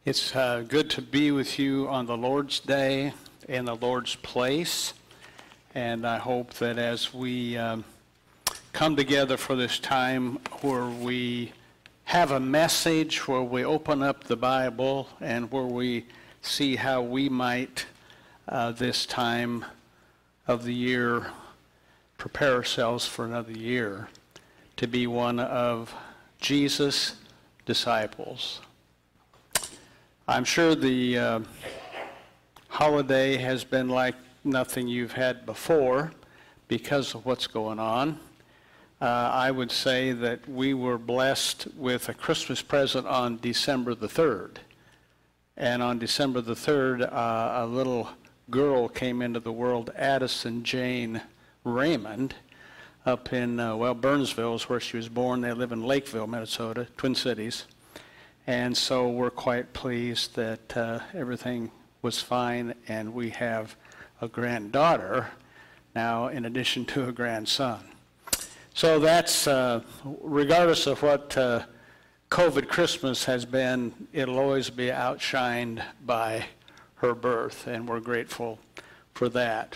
It's good to be with you on the Lord's Day in the Lord's place. And I hope that as we come together for this time where we have a message, where we open up the Bible, and where we see how we might, this time of the year, prepare ourselves for another year to be one of Jesus' disciples. I'm sure the holiday has been like nothing you've had before because of what's going on. I would say that we were blessed with a Christmas present on December the 3rd. And on December the 3rd, a little girl came into the world, Addison Jane Raymond, up in, Burnsville is where she was born. They live in Lakeville, Minnesota, Twin Cities. And so we're quite pleased that everything was fine, and we have a granddaughter now in addition to a grandson. So that's, regardless of what COVID Christmas has been, it'll always be outshined by her birth, and we're grateful for that.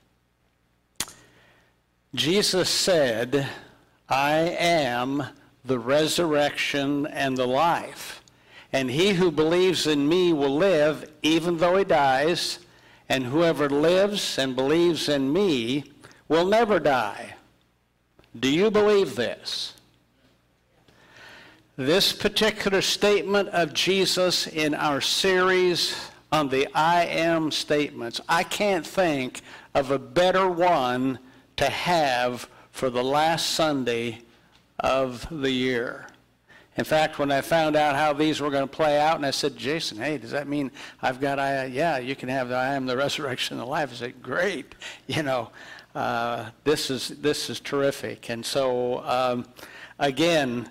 Jesus said, "I am the resurrection and the life. And he who believes in me will live even though he dies, and whoever lives and believes in me will never die." Do you believe this? This particular statement of Jesus in our series on the I am statements, I can't think of a better one to have for the last Sunday of the year. In fact, when I found out how these were going to play out, and I said, Jason, hey, does that mean I've got, yeah, you can have the I am the resurrection and the life. I said, great, this is terrific. And so, again,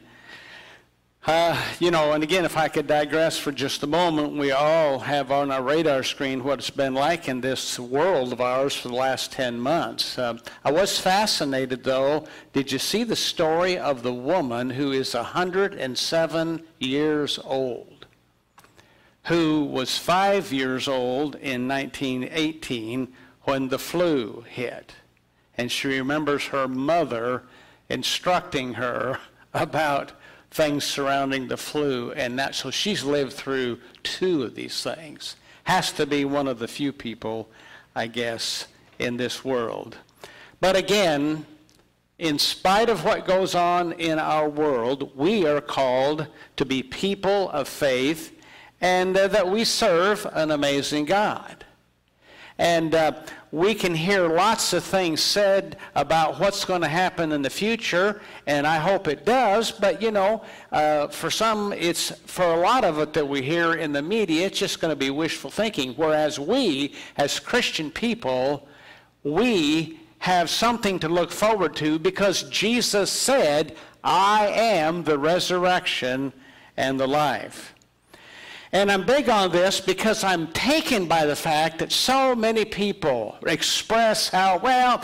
and again, if I could digress for just a moment, we all have on our radar screen what it's been like in this world of ours for the last 10 months. I was fascinated, though. Did you see the story of the woman who is 107 years old, who was 5 years old in 1918 when the flu hit? And she remembers her mother instructing her about things surrounding the flu, and that, so she's lived through 2 of these things. Has to be one of the few people, I guess, in this world. But again, in spite of what goes on in our world, we are called to be people of faith, and that we serve an amazing God. And we can hear lots of things said about what's going to happen in the future, and I hope it does, but for some, for a lot of it that we hear in the media, it's just going to be wishful thinking, whereas we, as Christian people, we have something to look forward to because Jesus said, "I am the resurrection and the life." And I'm big on this because I'm taken by the fact that so many people express how,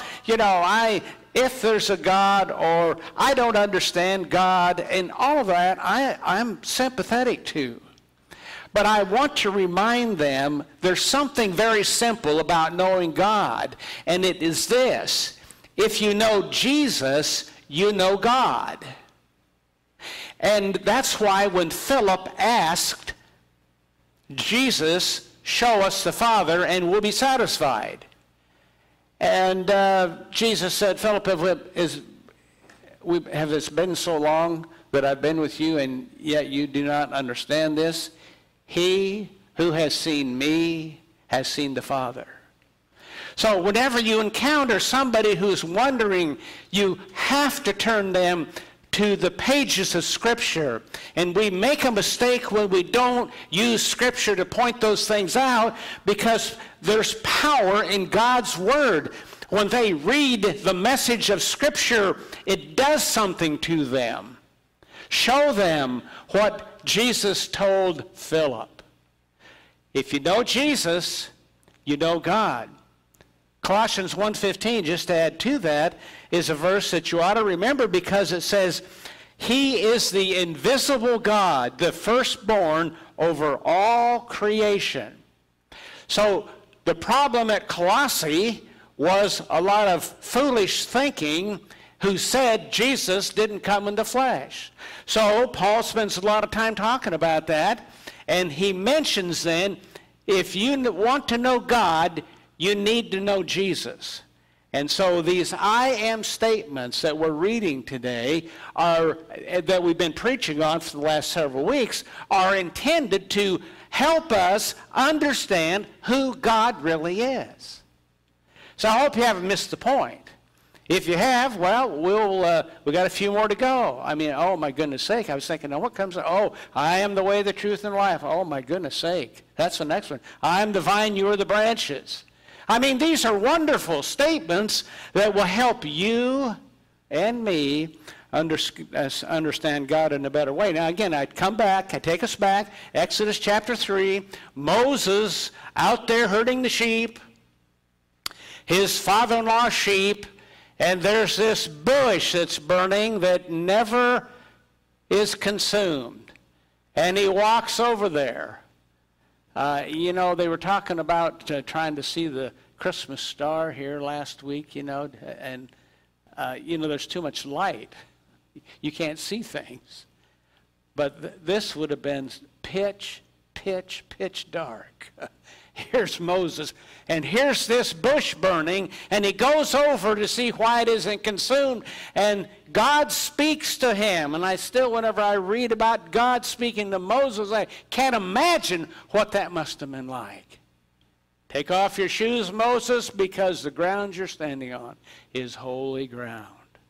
if there's a God, or I don't understand God, and all of that I'm sympathetic to. But I want to remind them there's something very simple about knowing God, and it is this: if you know Jesus, you know God. And that's why when Philip asked Jesus, "Show us the Father and we'll be satisfied." And Jesus said, "Philip, have this been so long that I've been with you, and yet you do not understand this? He who has seen me has seen the Father." So whenever you encounter somebody who's wondering, you have to turn them to the pages of Scripture. And we make a mistake when we don't use Scripture to point those things out, because there's power in God's Word. When they read the message of Scripture, it does something to them. Show them what Jesus told Philip. If you know Jesus, you know God. Colossians 1:15, just to add to that, is a verse that you ought to remember, because it says, He is the invisible God, the firstborn over all creation. So the problem at Colossae was a lot of foolish thinking who said Jesus didn't come in the flesh. So Paul spends a lot of time talking about that, and he mentions then, if you want to know God, you need to know Jesus. And so these I am statements that we're reading today, that we've been preaching on for the last several weeks, are intended to help us understand who God really is. So I hope you haven't missed the point. If you have, well, we got a few more to go. I mean, oh my goodness sake, I was thinking, now what comes? Oh, I am the way, the truth, and life. Oh my goodness sake, that's the next one. I am the vine, you are the branches. I mean, these are wonderful statements that will help you and me understand God in a better way. Now again, I take us back, Exodus chapter 3, Moses out there herding the sheep, his father-in-law's sheep, and there's this bush that's burning that never is consumed. And he walks over there. You know, they were talking about trying to see the Christmas star here last week, you know, and, you know, there's too much light. You can't see things. But this would have been pitch dark. Here's Moses, and here's this bush burning, and he goes over to see why it isn't consumed, and God speaks to him. And I still, whenever I read about God speaking to Moses, I can't imagine what that must have been like. Take off your shoes, Moses, because the ground you're standing on is holy ground.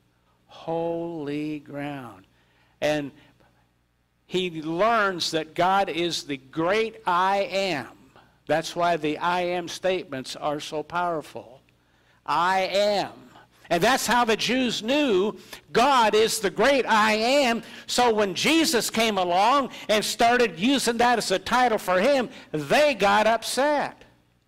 Holy ground. And he learns that God is the great I am. That's why the I am statements are so powerful. I am. And that's how the Jews knew God is the great I am. So when Jesus came along and started using that as a title for him, they got upset.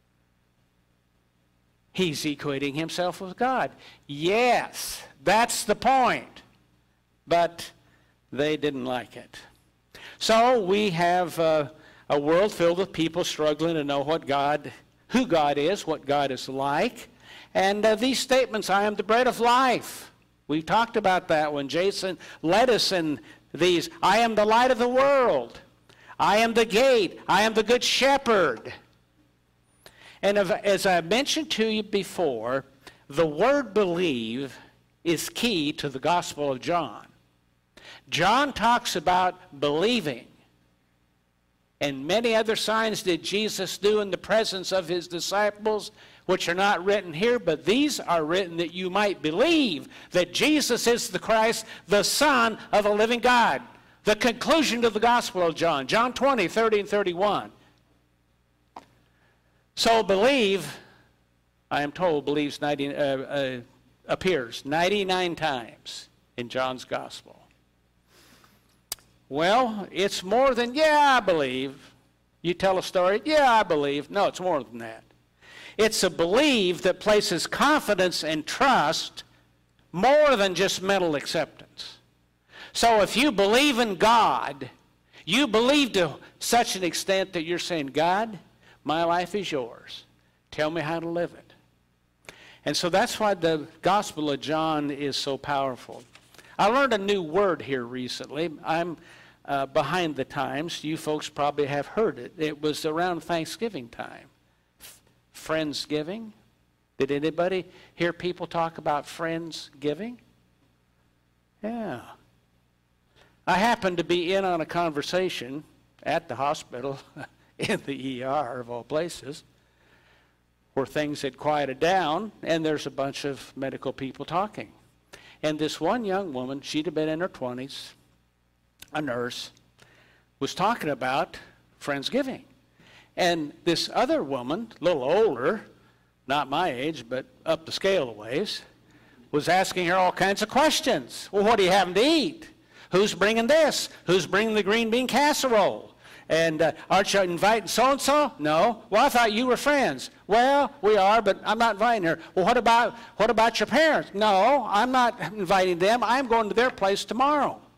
He's equating himself with God. Yes, that's the point. But they didn't like it. So we have a world filled with people struggling to know who God is, what God is like. And these statements, I am the bread of life. We talked about that when Jason led us in these. I am the light of the world. I am the gate. I am the good shepherd. And as I mentioned to you before, the word believe is key to the Gospel of John. John talks about believing. And many other signs did Jesus do in the presence of his disciples, which are not written here, but these are written that you might believe that Jesus is the Christ, the Son of the living God. The conclusion to the Gospel of John, John 20, 30, and 31. So believe, I am told, appears 99 times in John's Gospel. Well, it's more than, yeah, I believe. You tell a story, yeah, I believe. No, it's more than that. It's a believe that places confidence and trust more than just mental acceptance. So if you believe in God, you believe to such an extent that you're saying, God, my life is yours. Tell me how to live it. And so that's why the Gospel of John is so powerful. I learned a new word here recently. I'm behind the times. You folks probably have heard it. It was around Thanksgiving time. Friendsgiving. Did anybody hear people talk about Friendsgiving? Yeah. I happened to be in on a conversation at the hospital, in the ER of all places, where things had quieted down, and there's a bunch of medical people talking. And this one young woman, she'd have been in her 20s, a nurse, was talking about Friendsgiving. And this other woman, a little older, not my age, but up the scale a ways, was asking her all kinds of questions. Well, what are you having to eat? Who's bringing this? Who's bringing the green bean casserole? And aren't you inviting so-and-so? No. Well, I thought you were friends. Well, we are, but I'm not inviting her. Well, what about your parents? No, I'm not inviting them. I'm going to their place tomorrow.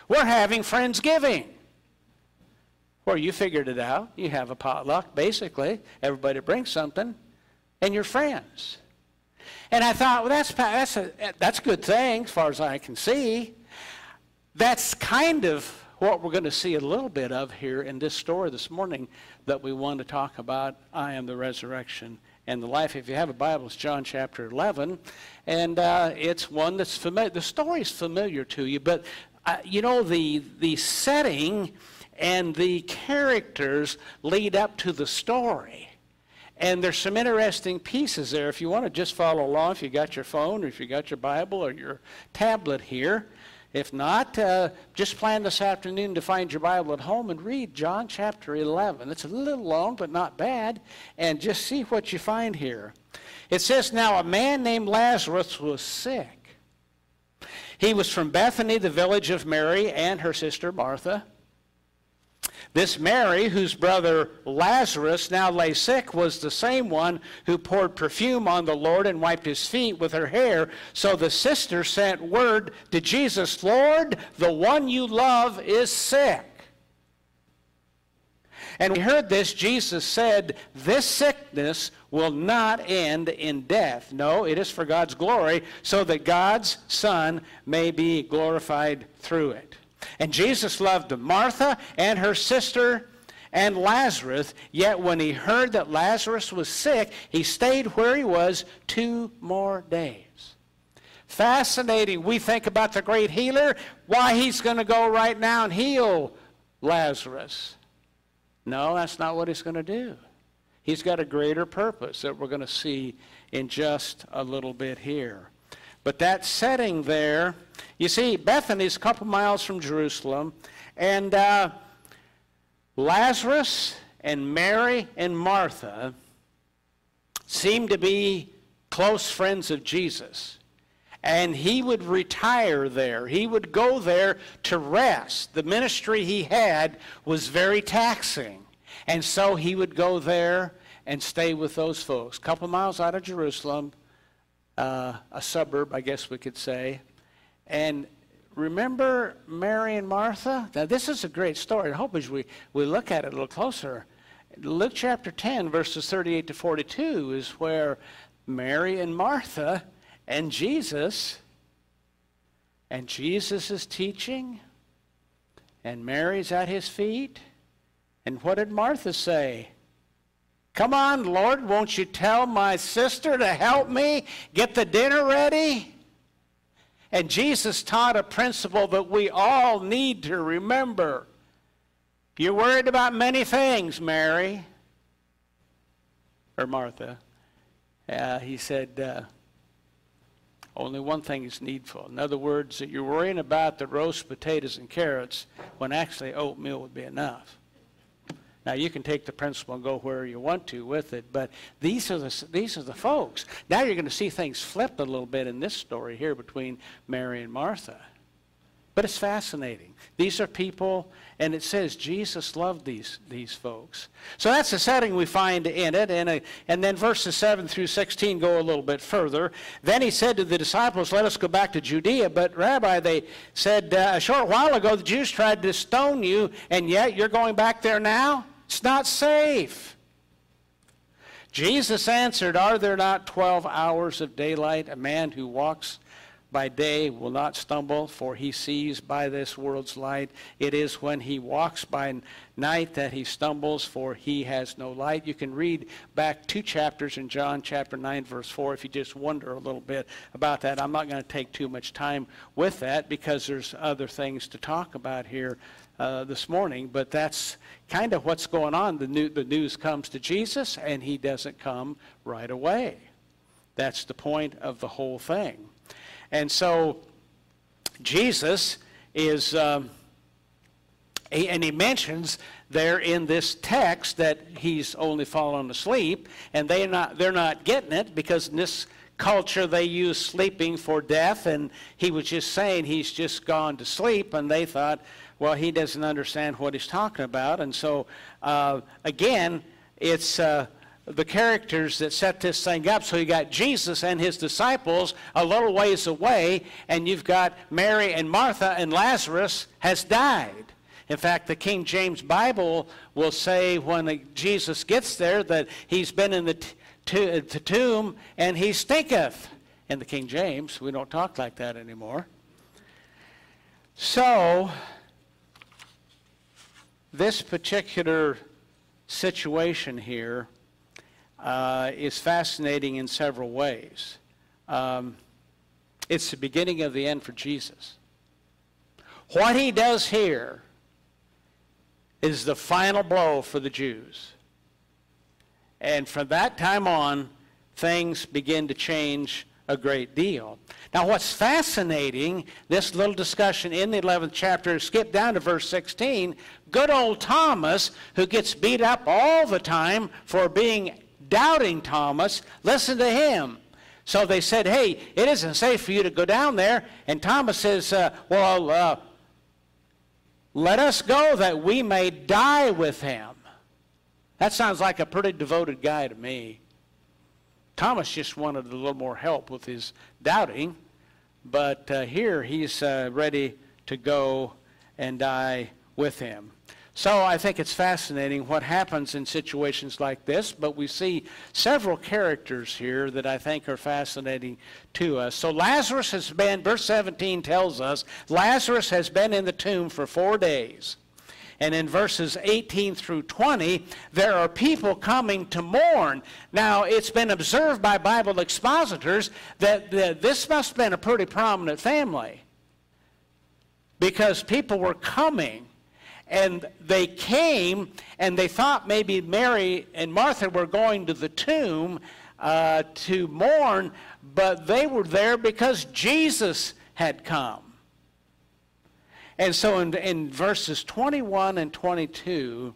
We're having Friendsgiving. Where you figured it out. You have a potluck, basically. Everybody brings something, and you're friends. And I thought, well, that's a good thing as far as I can see. That's kind of what we're going to see a little bit of here in this story this morning that we want to talk about. I am the resurrection and the life. If you have a Bible, it's John chapter 11. And it's one that's familiar. The story's familiar to you, but the setting and the characters lead up to the story. And there's some interesting pieces there. If you want to just follow along, if you got your phone or if you got your Bible or your tablet here. If not, just plan this afternoon to find your Bible at home and read John chapter 11. It's a little long, but not bad. And just see what you find here. It says, now a man named Lazarus was sick. He was from Bethany, the village of Mary and her sister Martha. This Mary, whose brother Lazarus now lay sick, was the same one who poured perfume on the Lord and wiped his feet with her hair. So the sister sent word to Jesus, Lord, the one you love is sick. And when he heard this, Jesus said, this sickness will not end in death. No, it is for God's glory, so that God's Son may be glorified through it. And Jesus loved Martha and her sister and Lazarus, yet when he heard that Lazarus was sick, he stayed where he was 2 more days. Fascinating. We think about the great healer, why he's going to go right now and heal Lazarus. No, that's not what he's going to do. He's got a greater purpose that we're going to see in just a little bit here. But that setting there, you see, Bethany's a couple miles from Jerusalem, and Lazarus and Mary and Martha seemed to be close friends of Jesus. And he would retire there. He would go there to rest. The ministry he had was very taxing. And so he would go there and stay with those folks. A couple miles out of Jerusalem, a suburb, I guess we could say. And remember Mary and Martha? Now, this is a great story. I hope as we look at it a little closer. Luke chapter 10, verses 38 to 42 is where Mary and Martha and Jesus is teaching, and Mary's at his feet. And what did Martha say? Come on, Lord, won't you tell my sister to help me get the dinner ready? And Jesus taught a principle that we all need to remember. You're worried about many things, Mary, or Martha. He said, only one thing is needful. In other words, that you're worrying about the roast potatoes and carrots when actually oatmeal would be enough. Now, you can take the principle and go where you want to with it, but these are the folks. Now you're going to see things flip a little bit in this story here between Mary and Martha. But it's fascinating. These are people, and it says Jesus loved these folks. So that's the setting we find in it, and then verses 7 through 16 go a little bit further. Then he said to the disciples, let us go back to Judea. But Rabbi, they said, a short while ago the Jews tried to stone you, and yet you're going back there now? It's not safe. Jesus answered, are there not 12 hours of daylight? A man who walks by day will not stumble, for he sees by this world's light. It is when he walks by night that he stumbles, for he has no light. You can read back 2 chapters in John chapter 9, verse 4, if you just wonder a little bit about that. I'm not going to take too much time with that because there's other things to talk about here this morning, but that's kind of what's going on. The news comes to Jesus, and he doesn't come right away. That's the point of the whole thing. And so Jesus is, and he mentions there in this text that he's only fallen asleep, and they're not getting it because in this culture they use sleeping for death, and he was just saying he's just gone to sleep, and they thought, well, he doesn't understand what he's talking about. And so again, it's the characters that set this thing up. So you got Jesus and his disciples a little ways away, and you've got Mary and Martha, and Lazarus has died. In fact, the King James Bible will say when Jesus gets there that he's been in the tomb and he stinketh. In the King James, we don't talk like that anymore. So, this particular situation here is fascinating in several ways. It's the beginning of the end for Jesus. What he does here is the final blow for the Jews. And from that time on, things begin to change a great deal. Now, what's fascinating, this little discussion in the 11th chapter, skip down to verse 16, good old Thomas, who gets beat up all the time for being doubting Thomas, listen to him. So they said, hey, it isn't safe for you to go down there. And Thomas says, let us go that we may die with him. That sounds like a pretty devoted guy to me. Thomas just wanted a little more help with his doubting, but here he's ready to go and die with him. So I think it's fascinating what happens in situations like this, but we see several characters here that I think are fascinating to us. So Lazarus has been, verse 17 tells us, Lazarus has been in the tomb for 4 days. And in verses 18 through 20, there are people coming to mourn. Now, it's been observed by Bible expositors that this must have been a pretty prominent family, because people were coming. And they came, and they thought maybe Mary and Martha were going to the tomb to mourn, but they were there because Jesus had come. And so in verses 21 and 22,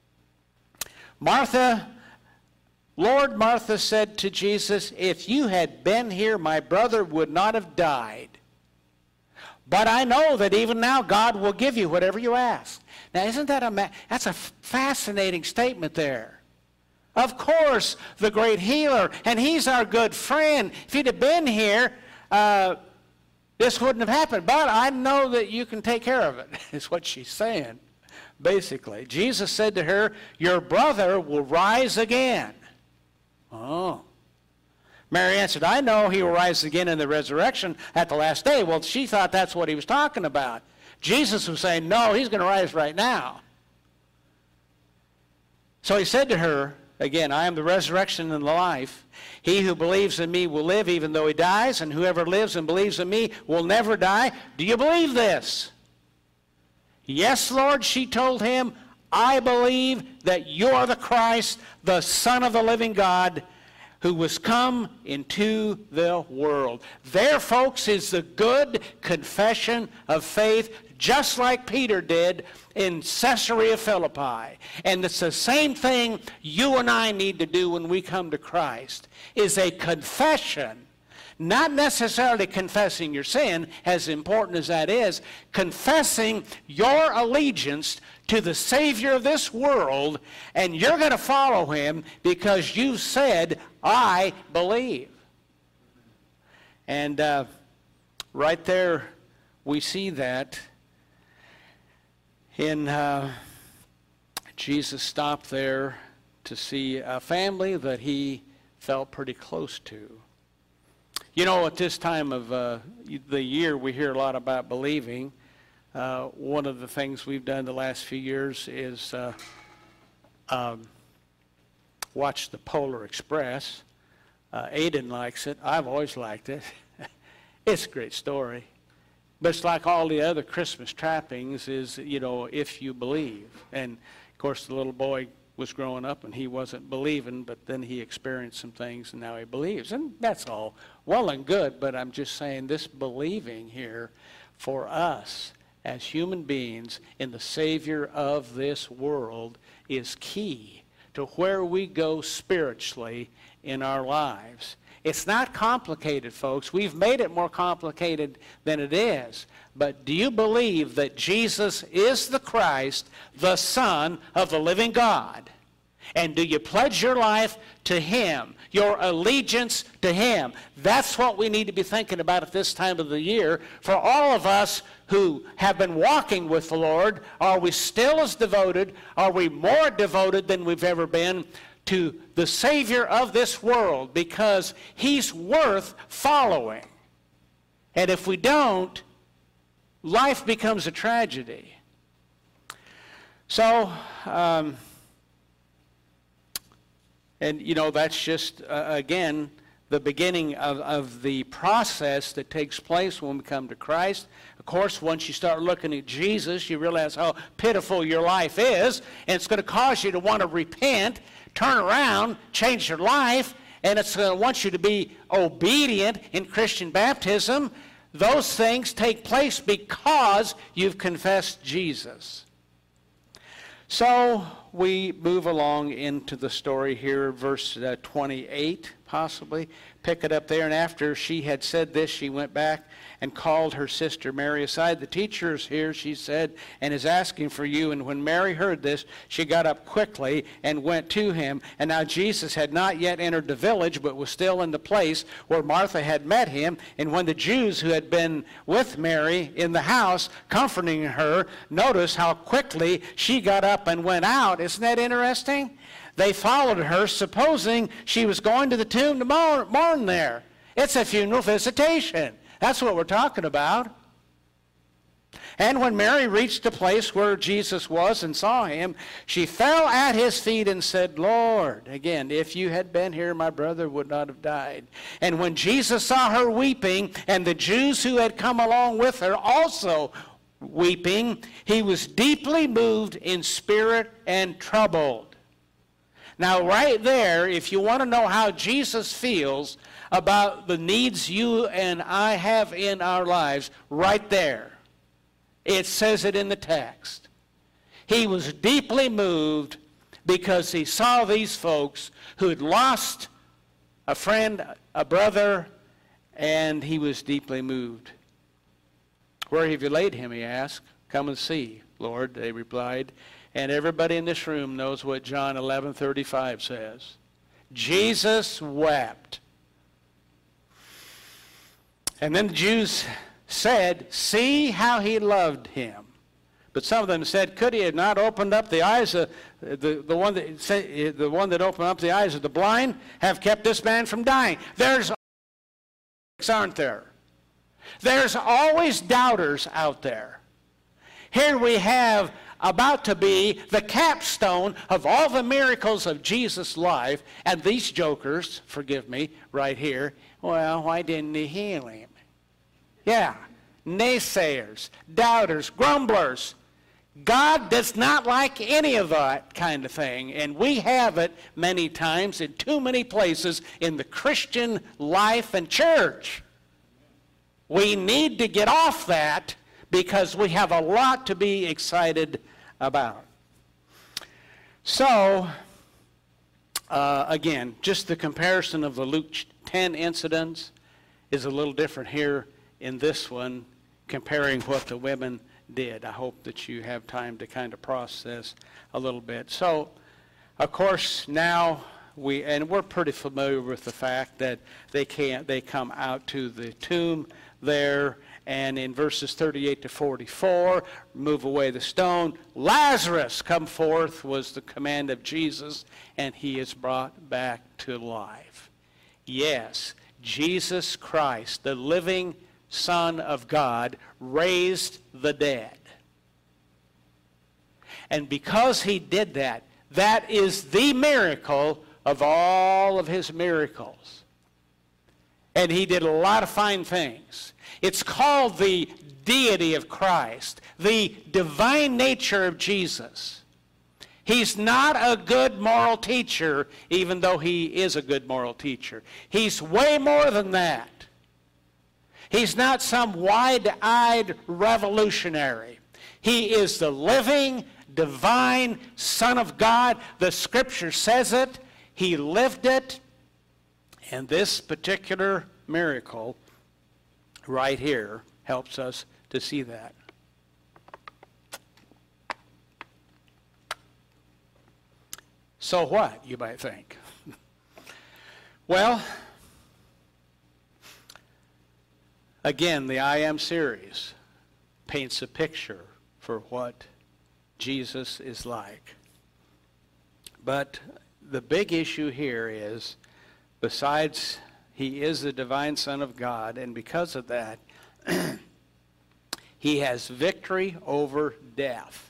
Lord, Martha said to Jesus, if you had been here, my brother would not have died. But I know that even now God will give you whatever you ask. Now, isn't that that's a fascinating statement there? Of course, the great healer, and he's our good friend. If he'd have been here, this wouldn't have happened. But I know that you can take care of it, is what she's saying, basically. Jesus said to her, your brother will rise again. Oh. Mary answered, I know he will rise again in the resurrection at the last day. Well, she thought that's what he was talking about. Jesus was saying, no, he's going to rise right now. So he said to her, again, I am the resurrection and the life. He who believes in me will live even though he dies, and whoever lives and believes in me will never die. Do you believe this? Yes, Lord, she told him, I believe that you are the Christ, the Son of the living God, who was come into the world. There, folks, is the good confession of faith, just like Peter did in Caesarea Philippi. And it's the same thing you and I need to do when we come to Christ, is a confession. Not necessarily confessing your sin, as important as that is, confessing your allegiance to the Savior of this world, and you're going to follow him because you said, I believe. And right there we see that in Jesus stopped there to see a family that he felt pretty close to. You know, at this time of the year, we hear a lot about believing. One of the things we've done the last few years is watch the Polar Express. Aiden likes it. I've always liked it. It's a great story. But it's like all the other Christmas trappings is, you know, if you believe. And, of course, the little boy was growing up and he wasn't believing, but then he experienced some things and now he believes. And that's all well and good, but I'm just saying this believing here for us as human beings in the Savior of this world is key to where we go spiritually in our lives. It's not complicated, folks. We've made it more complicated than it is. But do you believe that Jesus is the Christ, the Son of the living God? And do you pledge your life to Him, your allegiance to Him? That's what we need to be thinking about at this time of the year. For all of us who have been walking with the Lord, are we still as devoted? Are we more devoted than we've ever been to the Savior of this world? Because He's worth following. And if we don't, life becomes a tragedy. So, and, you know, that's just, again, the beginning of the process that takes place when we come to Christ. Of course, once you start looking at Jesus, you realize how pitiful your life is, and it's going to cause you to want to repent, turn around, change your life, and it's going to want you to be obedient in Christian baptism. Those things take place because you've confessed Jesus. So we move along into the story here, verse 28, possibly. Pick it up there. And after she had said this, she went back and called her sister Mary aside. The teacher is here, she said, and is asking for you. And when Mary heard this, she got up quickly and went to him. And now Jesus had not yet entered the village, but was still in the place where Martha had met him. And when the Jews who had been with Mary in the house, comforting her, noticed how quickly she got up and went out. Isn't that interesting? They followed her, supposing she was going to the tomb to mourn there. It's a funeral visitation. That's what we're talking about. And when Mary reached the place where Jesus was and saw him, she fell at his feet and said, Lord, again, if you had been here, my brother would not have died. And when Jesus saw her weeping, and the Jews who had come along with her also weeping, he was deeply moved in spirit and troubled. Now, right there, if you want to know how Jesus feels about the needs you and I have in our lives, right there, it says it in the text. He was deeply moved because he saw these folks who had lost a friend, a brother, and he was deeply moved. Where have you laid him, he asked. Come and see, Lord, they replied. And everybody in this room knows what John 11:35 says. Jesus wept. And then the Jews said, see how he loved him. But some of them said, could he have not opened up the eyes of the one that opened up the eyes of the blind, have kept this man from dying? There's, aren't there? There's always doubters out there. Here we have about to be the capstone of all the miracles of Jesus' life, and these jokers, forgive me, right here, well, why didn't he heal him? Yeah, naysayers, doubters, grumblers. God does not like any of that kind of thing, and we have it many times in too many places in the Christian life and church. We need to get off that because we have a lot to be excited about. So, again, just the comparison of the Luke 10 incidents is a little different here in this one, comparing what the women did. I hope that you have time to kind of process a little bit. So, of course, now we're pretty familiar with the fact that they come out to the tomb there, and in verses 38 to 44, move away the stone. Lazarus, come forth, was the command of Jesus, and he is brought back to life. Yes, Jesus Christ, the living Son of God, raised the dead. And because he did that, that is the miracle of all of his miracles. And he did a lot of fine things. It's called the deity of Christ, the divine nature of Jesus. He's not a good moral teacher, even though he is a good moral teacher. He's way more than that. He's not some wide-eyed revolutionary. He is the living, divine Son of God. The Scripture says it. He lived it. And this particular miracle right here helps us to see that. So what, you might think? Well, again, the I Am series paints a picture for what Jesus is like. But the big issue here is, besides he is the divine Son of God, and because of that, he has victory over death.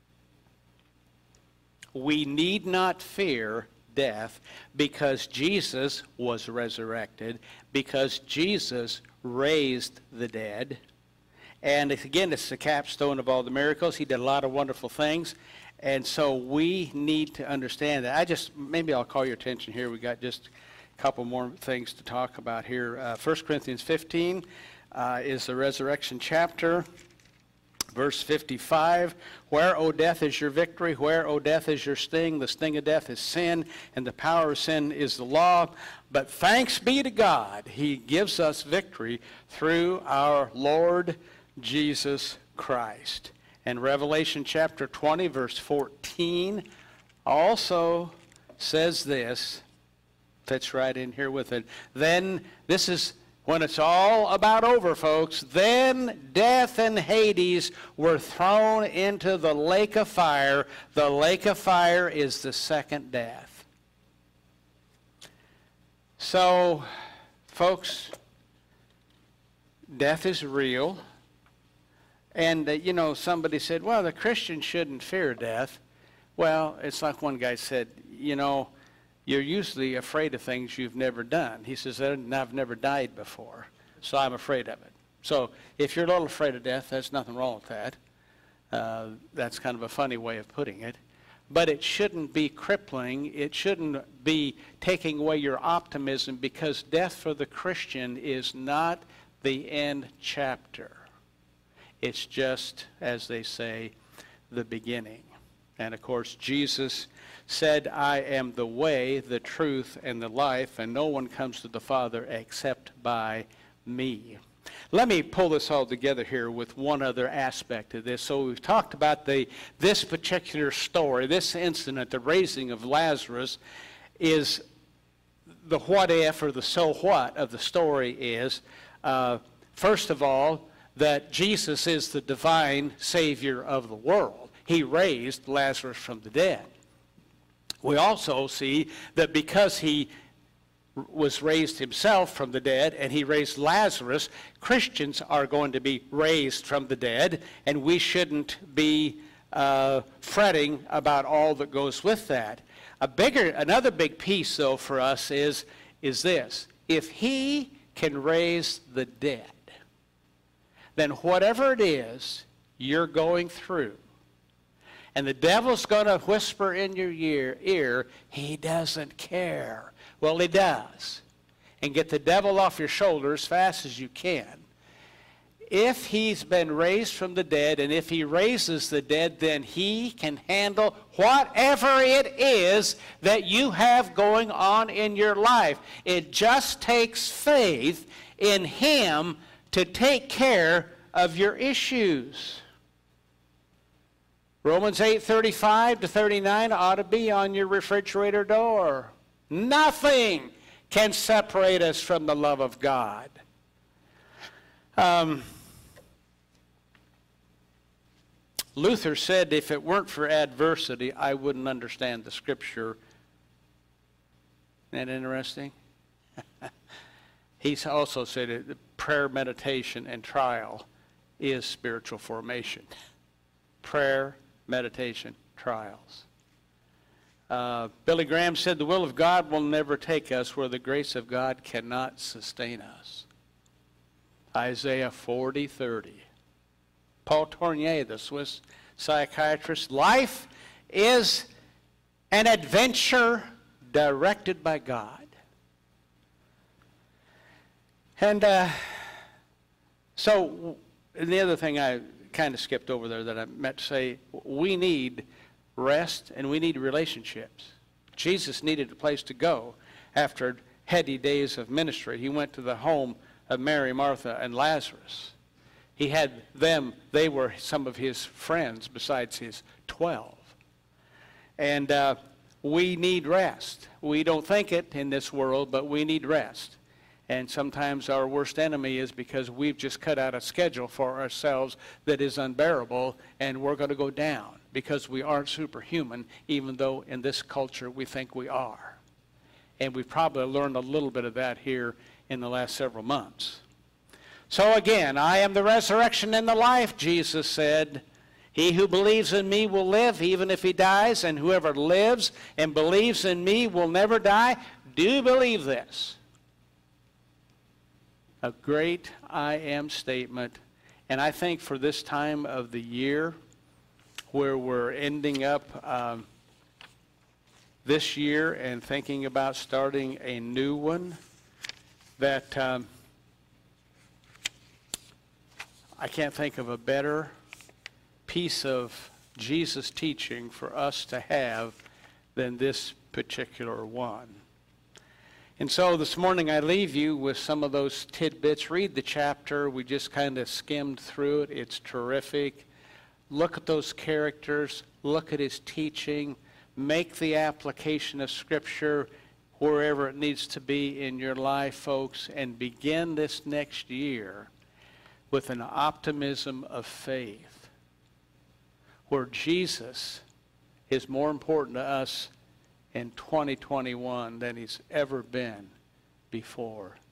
We need not fear death because Jesus was resurrected, because Jesus raised the dead. And again, it's the capstone of all the miracles. He did a lot of wonderful things. And so we need to understand that. Maybe I'll call your attention here. We got just a couple more things to talk about here. 1 Corinthians 15 is the resurrection chapter. Verse 55, where, O death, is your victory? Where, O death, is your sting? The sting of death is sin, and the power of sin is the law. But thanks be to God, he gives us victory through our Lord Jesus Christ. And Revelation chapter 20, verse 14, also says this, fits right in here with it. Then, this is when it's all about over, folks, then death and Hades were thrown into the lake of fire. The lake of fire is the second death. So, folks, death is real. And, somebody said, well, the Christian shouldn't fear death. Well, it's like one guy said, you're usually afraid of things you've never done. He says, I've never died before, so I'm afraid of it. So if you're a little afraid of death, there's nothing wrong with that. That's kind of a funny way of putting it. But it shouldn't be crippling. It shouldn't be taking away your optimism, because death for the Christian is not the end chapter. It's just, as they say, the beginning. And of course, Jesus said, I am the way, the truth, and the life, and no one comes to the Father except by me. Let me pull this all together here with one other aspect of this. So we've talked about this particular story, this incident, the raising of Lazarus, is the what if or the so what of the story is, first of all, that Jesus is the divine Savior of the world. He raised Lazarus from the dead. We also see that because he was raised himself from the dead and he raised Lazarus, Christians are going to be raised from the dead, and we shouldn't be fretting about all that goes with that. Another big piece, though, for us is this. If he can raise the dead, then whatever it is you're going through, and the devil's going to whisper in your ear, he doesn't care. Well, he does. And get the devil off your shoulder as fast as you can. If he's been raised from the dead, and if he raises the dead, then he can handle whatever it is that you have going on in your life. It just takes faith in him to take care of your issues. Romans 8:35 to 39 ought to be on your refrigerator door. Nothing can separate us from the love of God. Luther said, if it weren't for adversity, I wouldn't understand the Scripture. Isn't that interesting? He's also said that prayer, meditation, and trial is spiritual formation. Prayer, meditation, trials. Billy Graham said, the will of God will never take us where the grace of God cannot sustain us. Isaiah 40:30. Paul Tournier, the Swiss psychiatrist, life is an adventure directed by God. And so the other thing I kind of skipped over there that I meant to say, we need rest and we need relationships. Jesus needed a place to go after heady days of ministry. He went to the home of Mary, Martha, and Lazarus. He had them, they were some of his friends besides his 12. And we need rest. We don't think it in this world, but we need rest. And sometimes our worst enemy is because we've just cut out a schedule for ourselves that is unbearable, and we're going to go down because we aren't superhuman, even though in this culture we think we are. And we've probably learned a little bit of that here in the last several months. So again, I am the resurrection and the life, Jesus said. He who believes in me will live even if he dies, and whoever lives and believes in me will never die. Do you believe this? A great I am statement. And I think for this time of the year, where we're ending up this year and thinking about starting a new one, that I can't think of a better piece of Jesus' teaching for us to have than this particular one. And so this morning I leave you with some of those tidbits. Read the chapter. We just kind of skimmed through it. It's terrific. Look at those characters. Look at his teaching. Make the application of Scripture wherever it needs to be in your life, folks, and begin this next year with an optimism of faith, where Jesus is more important to us in 2021 than he's ever been before.